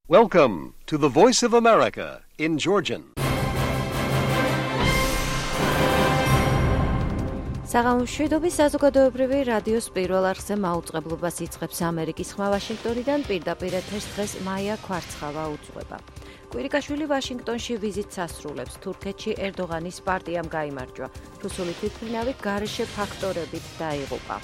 Welcome to the Voice of America in Georgian. საღამოშვიდობის საზოგადოებრივი რადიოს პირველ არხზე მაუწყებლობას იწყებს ამერიკის ხმა ვაშინგტონიდან პირდაპირ ეთერს დღეს მაია ქვარცხავა უძღვება. კვირიკაშვილი ვაშინგტონში ვიზიტს ასრულებს. თურქეთში ერდოღანის პარტიამ გაიმარჯვა. რუსული თვითმფრინავი გარეშე ფაქტორებით დაიღუპა.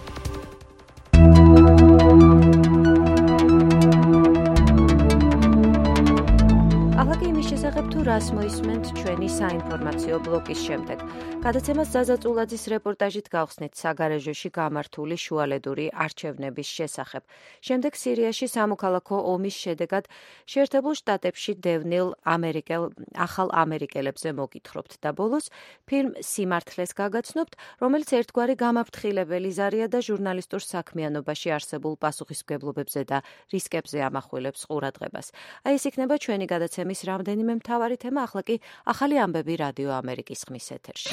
თუ რას მოისმენთ ჩვენი საინფორმაციო ბლოკის შემდეგ. გადაცემას ზაზაწულაძის რეპორტაჟით გავხსნით საგარეჟოში გამართული შუალედური არჩევნების შესახებ. შემდეგ სირიაში სამოქალაქო ომის შედეგად შეერთებულ შტატებში დევნილ ახალ ამერიკელებზე მოგითხრობთ და ბოლოს ფილმ სიმართლეს გაგაცნობთ, რომელიც ერთგვარი გამაფრთხილებელი ზარია და ჟურნალისტურ საქმიანობაში არსებულ პასუხისმგებლობებზე და რისკებზე ამახვილებს ყურადღებას. აი ეს იქნება ჩვენი გადაცემის რამდენიმე მთავარი თემა, ახლა კი ახალი ამბები რადიო ამერიკის ხმის ეთერში.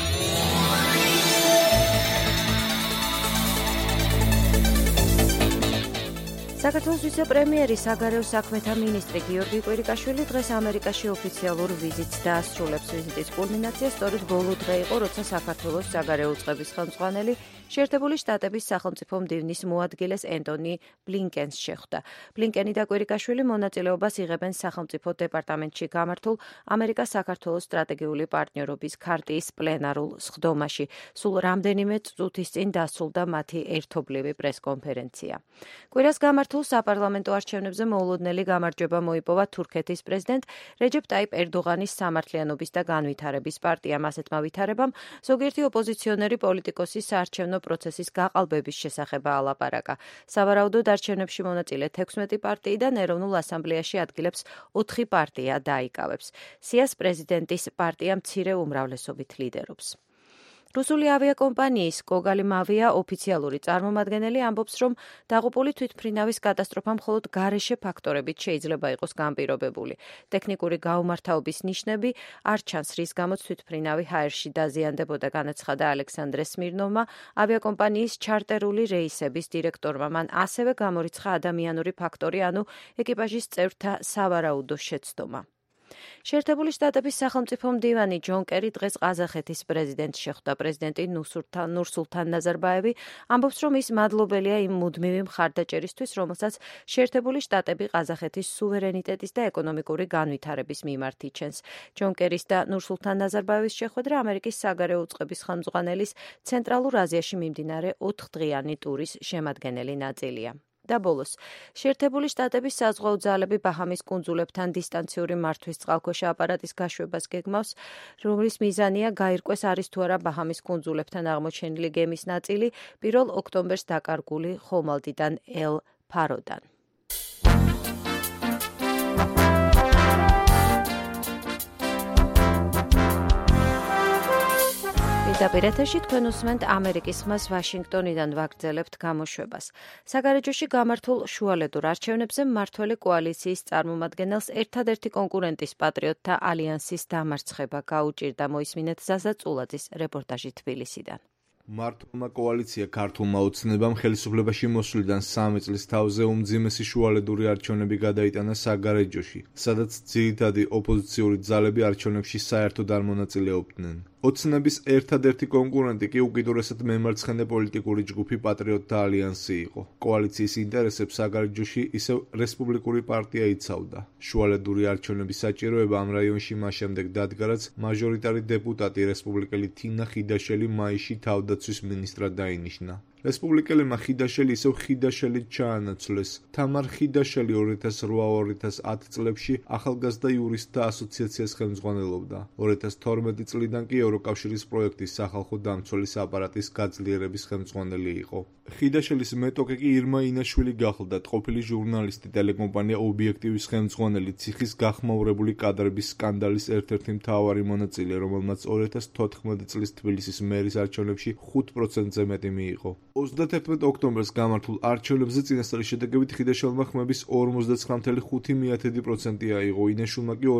საქართველოს ვიცე-პრემიერი საგარეო საქმეთა მინისტრი გიორგი კვირიკაშვილი დღეს ამერიკაში ოფიციალურ ვიზიტს დაასრულებს. ვიზიტის კულმინაცია სწორედ ბოლო დღე იყო, როცა საქართველოს საგარეო უწყების ხელმძღვანელი შეერთებული შტატების სახელმწიფო მდივნის მოადგილეს ენტონი ბლინკენს შეხვდა. ბლინკენი და კვირიკაშვილი მონაწილეობას იღებენ სახელმწიფო დეპარტამენტში გამართულ ამერიკა-საქართველოს სტრატეგიული პარტნიორობის ქარტიის პლენარულ სხდომაში. სულ რამდენიმე წუთის წინ დასრულდა მათი ერთობლივი პრესკონფერენცია. კვირას გამართულ საპარლამენტო არჩევნებზე მოულოდნელი გამარჯვება მოიპოვა თურქეთის პრეზიდენტ რეჯეპ ტაიპ ერდოღანის სამართლიანობის და განვითარების პარტიამ. ასეთმა ვითარებამ ზოგიერთი ოპოზიციონერი პოლიტიკოსი საარჩევნო პროცესის გაყალბების შესახებ ალაპარაკა. სავარაუდოდ არჩევნებში მონაწილე 16 პარტიიდან ეროვნულ ასამბლეაში ადგილებს 4 პარტია დაიკავებს. სიას პრეზიდენტის პარტია მცირე უმრავლესობით ლიდერობს. რუსული ავიაკომპანიის კოგალიმ ავია ოფიციალური წარმომადგენელი ამბობს, რომ დაღუპული თვითმფრინავის კატასტროფა მხოლოდ გარეშე ფაქტორებით შეიძლება იყოს განპირობებული. ტექნიკური გაუმართავობის ნიშნები არ ჩანს, რის გამოც თვითმფრინავი ჰაერში დაზიანდებოდა, განაცხადა ალექსანდრე სმირნოვმა, ავიაკომპანიის ჩარტერული რეისების დირექტორმა. მან ასევე გამორიცხა ადამიანური ფაქტორი, ანუ ეკიპაჟის წევრთა სავარაუდო შეცდომა. შეერთებული შტატების სახელმწიფო მდივანი ჯონ კერი დღეს ყაზახეთის პრეზიდენტს შეხვდა. პრეზიდენტი ნურსულთან ნაზარბაევი ამბობს, რომ ის მადლობელია იმ მუდმივი მხარდაჭერისთვის, რომელსაც შეერთებული შტატები ყაზახეთის სუვერენიტეტის და ეკონომიკური განვითარების მიმართ იჩენს. ჯონ კერის და ნურსულთან ნაზარბაევის შეხვედრა ამერიკის საგარეო უწყების ხელმძღვანელის ცენტრალურ აზიაში მიმდინარე 4-დღიანი ტურის შემადგენელი ნაწილია. და ბოლოს, შეერთებული შტატების საზღვაო ძალები ბაჰამის კუნძულებთან დისტანციური მართვის წყალქვეშა აპარატის გაშვებას გეგმავს, რომლის მიზანია გაირკვეს არის თუ არა ბაჰამის კუნძულებთან აღმოჩენილი გემის ნაწილი 1 ოქტომბერს დაკარგული ხომალდიდან ელ ფაროდან. პირდაპირ ეთერში თქვენ უსმენთ ამერიკის ხმას ვაშინგტონიდან ვაგრძელებთ გამოშვებას. საგარეჯოში გამართულ შუალედურ არჩევნებზე მმართველი კოალიციის წარმომადგენელს ერთადერთი კონკურენტის პატრიოტთა ალიანსის დამარცხება გაუჭირდა. მოისმინეთ ზაზაწულაძის რეპორტაჟი თბილისიდან. მმართველმა კოალიცია ქართულმა ოცნებამ ხელისუფლებაში მოსვლიდან 3 წლის თავზე უმძიმესი შუალედური არჩევნები გადაიტანა საგარეჯოში, სადაც ძირითადი ოპოზიციური ძალები არჩევნებში საერთოდ არ მონაწილეობდნენ. ოცნების ერთადერთი კონკურენტი კი უკიდურესად მემარცხენე პოლიტიკური ჯგუფი პატრიოტთა ალიანსი იყო. კოალიციის ინტერესებს საგარეჯოში ისევ რესპუბლიკური პარტია იცავდა. შუალედური არჩევნების საჭიროება ამ რაიონში მას შემდეგ დადგა, რაც მაჟორიტარი დეპუტატი რესპუბლიკელი თინა ხიდაშელი მაისში თავდაცვის მინისტრად დაინიშნა. რესპუბლიკელებმა ხიდაშელი ისევ ხიდაშელით ჩაანაცვლეს. თამარ ხიდაშელი 2008-2010 წლებში ახალგაზრდა იურისტთა ასოციაციას ხელმძღვანელობდა. 2012 წლიდან კი ევროკავშირის პროექტის სახალხო დამცველის აპარატის გაძლიერების ხელმძღვანელი იყო. ხიდაშელის მეტოქე კი ირმა ინაშვილი გახლდათ, ყოფილი ჟურნალისტი, ტელეკომპანია ობიექტივის ხელმძღვანელი, ციხის გახმაურებული კადრების სკანდალის ერთ-ერთი მთავარი მონაწილე, რომელმაც 2014 წლის თბილისის მერის არჩევნებში 5%-ზე მეტი მიიღო. 31 ოქტომბერს გამართულ არჩევნებზე წინასწარი შედეგებით ხიდაშელმა ხმების 49,5% აიღო, ინაშვილმა კი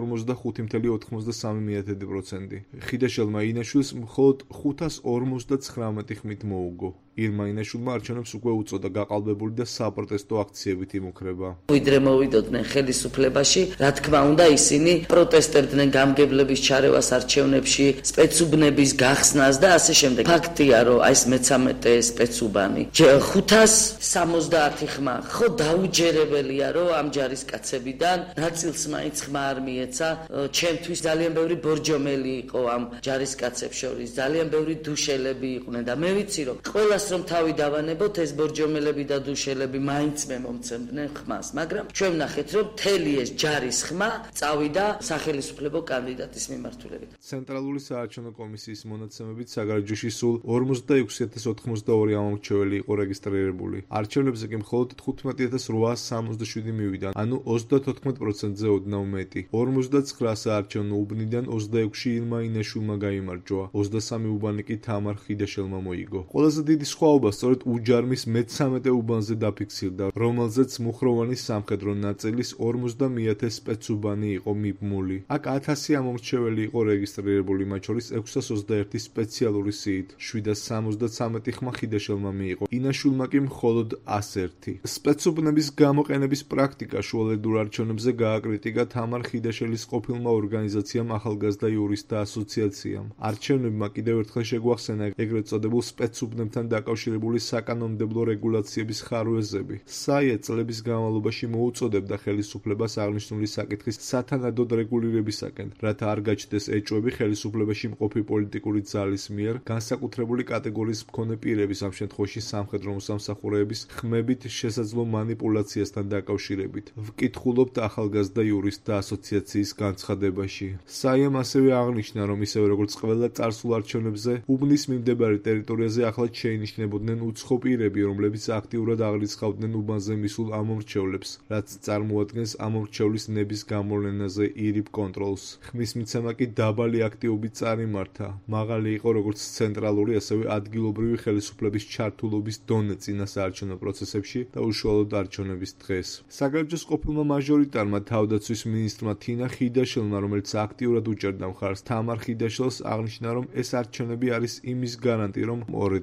45,93%. ხიდაშელმა ინაშვილს მხოლოდ 559 ხმით მოუგო. ირმა ინაშვილმა არჩევნებს უკვე უწოდა გაყალბებული და საპროტესტო აქციებით იმუქრება. ვიდრე მოვიდოდნენ ხელისუფლებაში, რა თქმა უნდა, ისინი პროტესტებდნენ გამგებლების ჩარევას არჩევნებში, სპეცუბნების გახსნას და ასე შემდეგ. ფაქტია, რომ აი ეს 13 სპეცუბანი 570 ხმა, ხო დაუჯერებელია, რომ ამ ჯარისკაცებიდან ნაწილს მაინც ხმა არ მიეცა. ჩემთვის ძალიან ბევრი ბორჯომელი იყო ამ ჯარისკაცებს შორის, ძალიან ბევრი დუშელები იყვნენ და მე ვიცი, რომ ყველას რომ თავი დავანებოთ, ეს ბორჯომელები და დუშელები მაინც მე მომცემდნენ ხმას, მაგრამ ჩვენ ვნახეთ, რომ მთელი ეს ჯარის ხმა წავიდა სახელმწიფო კანდიდატის მიმართულებით. ცენტრალური საარჩევნო კომისიის მონაცემებით საგარეჯოში სულ 46082 ამომრჩეველი იყო რეგისტრირებული. არჩევნებზე კი მხოლოდ 15867 მივიდა, ანუ 34%-ზე ოდნავ მეტი. 59 საარჩევნო უბნიდან 26-ში ირმა ინაშვილმა გაიმარჯვა, 23 უბანი კი თამარ ხიდაშელმა მოიგო. ყველაზე დიდი სხვაობა სწორედ უჯარმის მე-13 უბანზე დაფიქსირდა, რომელზეც მუხროვანი სამხედრო ნაწილის 50.000 სპეცუბანი იყო მიბმული. აქ 1000 ამომრჩეველი იყო რეგისტრირებული, მათ შორის 621 სპეციალური სიით, 773 ხმა ხიდაშელმა მიიღო, ინაშვილმა კი მხოლოდ 101. სპეცუბნების გამოყენების პრაქტიკა შუალედურ არჩევნებზე გააკრიტიკა თამარ ხიდაშელის ყოფილმა ორგანიზაციამ ახალგაზრდა იურისტთა ასოციაციამ. არჩევნებმა კიდევ ერთხელ შეგვახსენა ეგრეთ წოდებულ სპეცუბნებთან დაკავშირებული საკანონმდებლო რეგულაციების ხარვეზები. საია წლების განმავლობაში მოუწოდებდა ხელისუფლებას აღნიშნული საკითხის სათანადოდ რეგულირებისაკენ, რათა არ გაჩნდეს ეჭვები ხელისუფლებაში მყოფი პოლიტიკური ძალის მიერ განსაკუთრებული კატეგორიის მქონე პირების, ამ შემთხვევაში სამხედრო მოსამსახურეების ხმებით შესაძლო მანიპულაციასთან დაკავშირებით. ვკითხულობთ ახალგაზრდა იურისტთა ასოციაციის განცხადებაში. საიამ ასევე აღნიშნა, რომ ისევე როგორც ყველა წარსულ არჩევნებზე, უბნის მიმდებარე ტერიტორიაზე ახლად შეინიშნებოდნენ უცხო პირები, რომლებიც აქტიურად აღრიცხავდნენ უბანზე მისულ ამომრჩევლებს, რაც წარმოადგენს ამომრჩევლის ნების გამოვლენაზე ირიბ კონტროლს. ხმის მიცემა კი დაბალი აქტივობით წარიმართა. მაღალი იყო როგორც ცენტრალური, ასევე ადგილობრივი ხელისუფლების ჩართულობის დონე წინა საარჩევნო პროცესებში და უშუალოდ არჩევნების დღეს. საგარეჯოს ყოფილმა მაჟორიტარმა თავდაცვის მინისტრმა თინა ხიდაშელმა, რომელიც აქტიურად უჭერდა მხარს თამარ ხიდაშელს, აღნიშნა, რომ ეს არჩევნები არის იმის გარანტი, რომ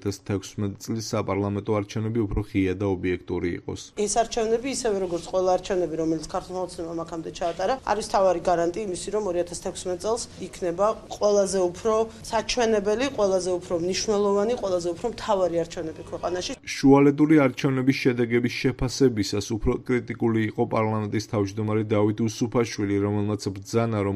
2016 წლის საპარლამენტო არჩევნები უფრო ღია და ობიექტური იყოს. ეს არჩევნები ისევე როგორც ყველა არჩევნები, რომელიც ქართულმა ოცნებამ აქამდე ჩაატარა, არის თავარი გარანტი იმისი, რომ 2016 წელს იქნება ყველაზე უფრო საჩვენებელი, ყველაზე უფრო მნიშვნელოვანი, ყველაზე უფრო მთავარი არჩევნები ქვეყანაში. შუალედური არჩევნების შედეგების შეფასებისას უფრო კრიტიკული იყო პარლამენტის თავმჯდომარე დავით უსუფაშვილი, რომელმაც ბრძანა, რომ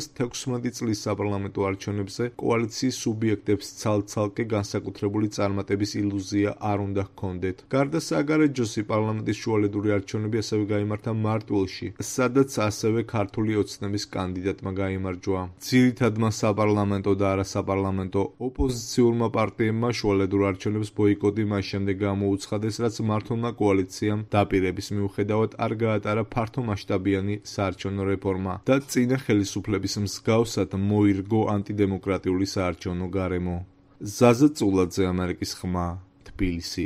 2016 წლის საპარლამენტო არჩევნებზე კოალიციის სუბიექტებს ცალ-ცალკე განსაკუთრებული წარმატების ილუზია არ უნდა ჰქონდეთ. გარდა საგარეჯოსი, პარლამენტის შუალედური არჩევნები ასევე გაიმართა მარტვილში, სადაც ასევე ქართული ოცნების კანდიდატმა გაიმარჯვა. ძირითადმა საპარლამენტო და არასაპარლამენტო ოპოზიციურმა პარტიებმა შუალედურ არჩევნებს ბოიკოტი მას შემდეგ გამოუცხადეს, რაც მართლმა კოალიციამ დაპირების მიუხედავად არ გაატარა ფართომასშტაბიანი საარჩევნო რეფორმა და წინა ხელისუფლების მსგავსად მოირგო ანტიდემოკრატიული საარჩევნო გარემო. ზაზა წულაძე, ამერიკის ხმა, თბილისი.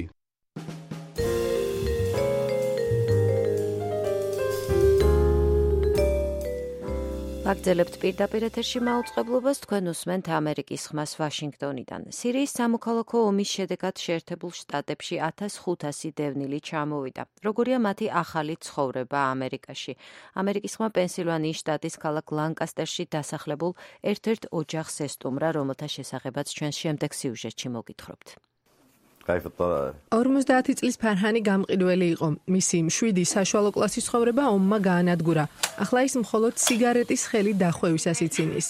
ვაგრძელებთ პირდაპირ ეთერში მაუწყებლობას, თქვენ უსმენთ ამერიკის ხმას ვაშინგტონიდან. სირიის სამოქალაქო ომის შედეგად შეერთებულ შტატებში 1500 დევნილი ჩამოვიდა. როგორია მათი ახალი ცხოვრება ამერიკაში? ამერიკის ხმა პენსილვანიის შტატის ქალაქ ლანკასტერში დასახლებულ ერთ-ერთ ოჯახს ესტუმრა, რომელთა შესახებაც ჩვენ შემდეგ სიუჟეტში მოგითხრობთ. 50 წლის ფარჰანი გამყიდველი იყო. მისი 7 საშუალო კლასის ცხოვრება ომმა გაანადგურა. ახლა ის მხოლოდ სიგარეტის ხელი დახვევისას იცინის.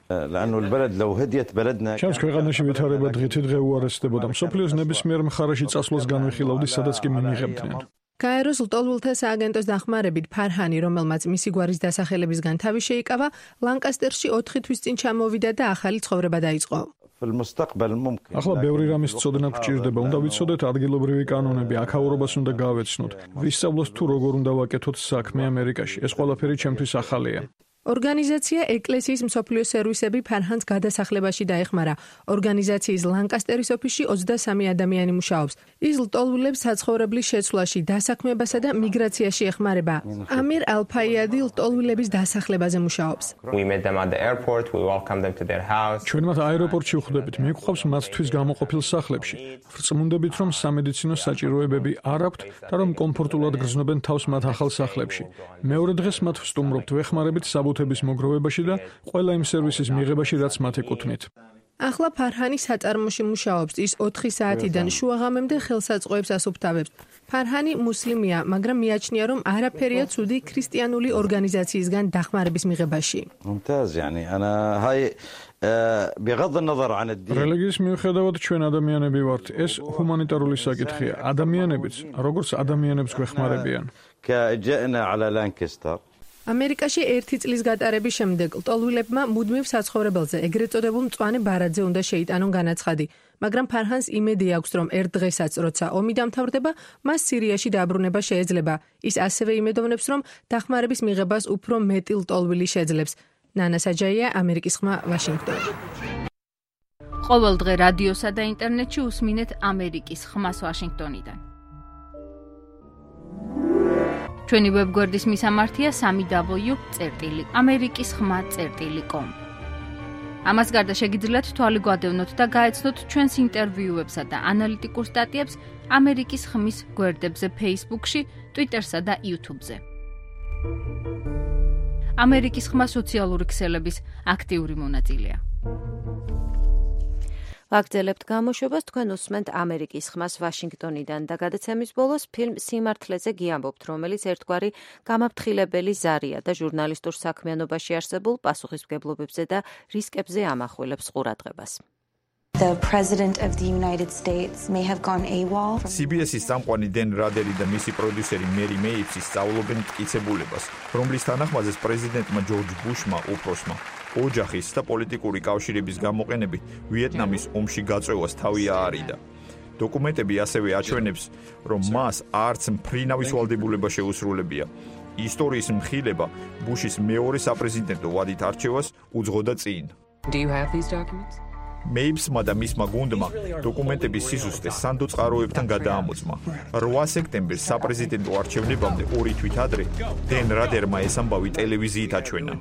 ჩემს ქვეყანაში ვითარება დღითიდღე უარესდებოდა. მსოფლიოს ნებისმიერ მხარეში წასვლას განვიხილავდი, სადაც კი მიმიღებდნენ. გაეროს ლტოლვილთა სააგენტოს დახმარებით ფარჰანი, რომელმაც მისი გვარის დასახელებისგან თავი შეიკავა, ლანკასტერში 4 თვის წინ ჩამოვიდა და ახალი ცხოვრება დაიწყო. ახლა ბევრი რამის ცოდნა გვჭირდება. უნდა ვიცოდეთ ადგილობრივი კანონები, აქაურობას უნდა გავეცნოთ. ვისწავლოთ თუ როგორ უნდა ვაკეთოთ საქმე ამერიკაში. ეს ყველაფერი ჩემთვის ახალია. ორგანიზაცია ეკლესიის მსოფლიო სერვისები ფარჰანს გადასახლებაში დაეხმარა. ორგანიზაციის ლანკასტერის ოფისში 23 ადამიანი მუშაობს. ის ლტოლვილებს საცხოვრებლის შეცვლაში, დასაქმებასა და მიგრაციაში ეხმარება. ამირ ალფაიადი ლტოლვილების დასახლებაზე მუშაობს. ჩვენ მათ აეროპორტში ვხვდებით, მიგვყავს მათთვის გამოყოფილ სახლებში. ვწმუნდებით, რომ სამედიცინო საჭიროებები არ აქვთ და რომ კომფორტულად გრძნობენ თავს მათ ახალ სახლებში. მეორე დღეს მათ ვსტუმრობთ, ვეხმარებით საბუთების მოგროვებაში და ყველა იმ სერვისის მიღებაში, რაც მათ ეკუთვნით. ახლა ფარჰანი საწარმოში მუშაობს. ის 4 საათიდან შუაღამემდე ხელსაწყოებს ასუფთავებს. ფარჰანი მუსლიმია, მაგრამ მიაჩნია, რომ არაფერია ცუდი ქრისტიანული ორგანიზაციისგან დახმარების მიღებაში. რელიგიის მიუხედავად ჩვენ ადამიანები ვართ. ეს ჰუმანიტარული საკითხია. ადამიანებიც, როგორც ადამიანებს გვეხმარებიან. ამერიკაში 1 წლის გატარების შემდეგ ლტოლვილებმა მუდმივ საცხოვრებელზე, ეგრეთ წოდებულ მწვანე ბარათზე უნდა შეიტანონ განაცხადი, მაგრამ ფარჰანს იმედი აქვს, რომ ერთ დღესაც, როცა ომი დამთავრდება, მას სირიაში დაბრუნება შეეძლება. ის ასევე იმედოვნებს, რომ დახმარების მიღებას უფრო მეტი ლტოლვილი შეძლებს. ნანა საჯაია, ამერიკის ხმა, ვაშინგტონი. ყოველ დღე რადიოსა და ინტერნეტში უსმინეთ ამერიკის ხმას ვაშინგტონიდან. ჩვენი ვებგვერდის მისამართია www.amerikiskhma.com. ამას გარდა შეგიძლიათ თვალი გვადევნოთ და გაეცნოთ ჩვენს ინტერვიუებსა და ანალიტიკურ სტატიებს ამერიკის ხმის გვერდებზე Facebook-ში, Twitter-სა და YouTube-ზე. ამერიკის ხმა სოციალური ქსელების აქტიური მონაწილეა. ვაგრძელებთ გამოშვებას, თქვენ უსმენთ ამერიკის ხმას ვაშინგტონიდან და გადაცემის ბოლოს ფილმ სიმართლეზე გიამბობთ, რომელიც ერთგვარი გამაფრთხილებელი ზარია და ჟურნალისტურ საქმიანობაში არსებულ პასუხისმგებლობებზე და რისკებზე ამახვილებს ყურადღებას. The President of the United States may have gone AWOL. CBS-ის წამყვანი დენ რადერი და მისი პროდიუსერი მერი მეიპსი სწავლობენ მტკიცებულებას, რომლის თანახმადაც პრეზიდენტმა ჯორჯ ბუშმა უფროსმა ოჯახის და პოლიტიკური კავშირების გამოყენებით ვიეტნამის ომში გაწევას თავი აარიდა. დოკუმენტები ასევე აჩვენებს, რომ მას არც მფრინავის ვალდებულება შეუსრულებია. ისტორიის მხილება ბუშის მეორე საპრეზიდენტო ვადით არჩევას უძღოდა წინ. Do you have these documents? მეიპსმა და მისმა გუნდმა დოკუმენტების სიზუსტე სანდო წყაროებთან გადაამოწმა. 8 სექტემბერს საპრეზიდენტო არჩევნებამდე 2 თვით ადრე დენ რადერმა ეს ამბავი ტელევიზიით აჩვენა.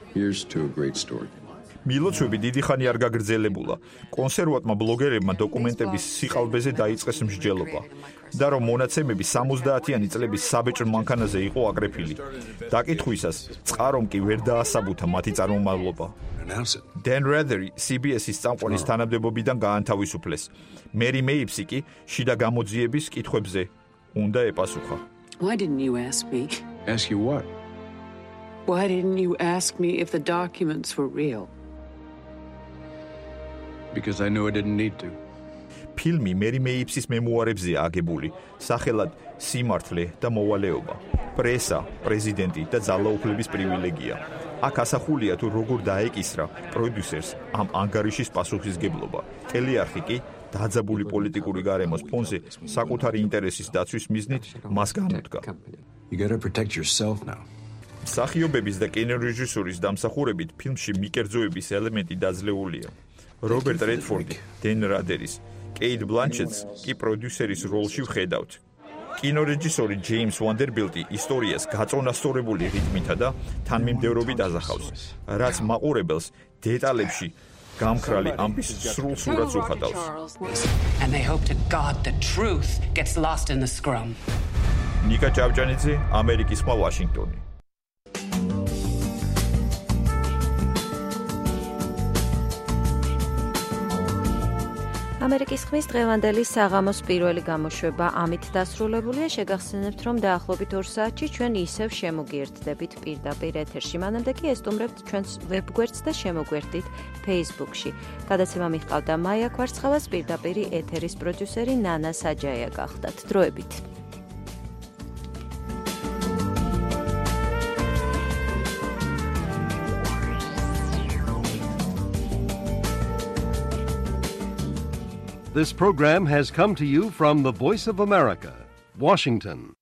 მილოცვები დიდი ხანი არ გაგრძელებულა. კონსერვატმა ბლოგერებმა დოკუმენტების სიყალბეზე დაიწყეს მსჯელობა და რომ მონაცემები 70-იანი წლების საბეჭდ მანქანაზე იყო აკრეფილი. დაკითხვისას წყარომ კი ვერ დაასაბუთა მათი წარმომავლობა. დენ რადერი CBS-ის წამყვანის თანამდებობიდან გაანთავისუფლეს. მერი მეიპსი კი შიდა გამოძიების კითხვებზე უნდა ეპასუხა. Why didn't you ask me? Ask you what? Why didn't you ask me if the documents were real? Because I knew I didn't need to. ფილმი მერი მეიპსის მემუარებზეა აგებული, სახელად სიმართლე და მოვალეობა. პრესა, პრეზიდენტი და ძალაუფლების პრივილეგია. აქ ასახულია თუ როგორ დაეკისრა პროდიუსერს ამ ანგარიშის პასუხისგებლობა. ტელეარხი კი დაძაბული პოლიტიკური გარემოს ფონზე საკუთარი ინტერესის დაცვის მიზნით მას განუდგა. You got to protect yourself now. მსახიობების და კინორეჟისურის დამსახურებით ფილმში მიკერძოების ელემენტი დაძლეულია. რობერტ რედფორდი, დენ რადერის, კეით ბლანჩეტს კი პროდიუსერის როლში ვხედავთ. კინორეჟისორი ჯეიმს ვანდერბილტი ისტორიას გაწონასწორებული რიტმითა და თანმიმდევრობით აზახავს, რაც მაყურებელს დეტალებში გამქრალი ამბის სრულ სურათს უხატავს. And they hope to God the truth gets lost in the scrum. ნიკა ჭავჭანიძე, ამერიკის ხმა, ვაშინგტონი. ამერიკის ხმის დღევანდელი საღამოს პირველი გამოშვება ამით დასრულებულია. შეგახსენებთ, რომ დაახლოებით 2 საათში ჩვენ ისევ შემოგიერთდებით პირდაპირ ეთერში. მანამდე კი ესტუმრებთ ჩვენს ვებგვერდს და შემოგვერთდით Facebook-ში. გადაცემა მიჰყავდა მაია კვარცხავას, პირდაპირი ეთერის პროდიუსერი ნანა საჯაია გახდათ. დროებით. This program has come to you from the Voice of America, Washington.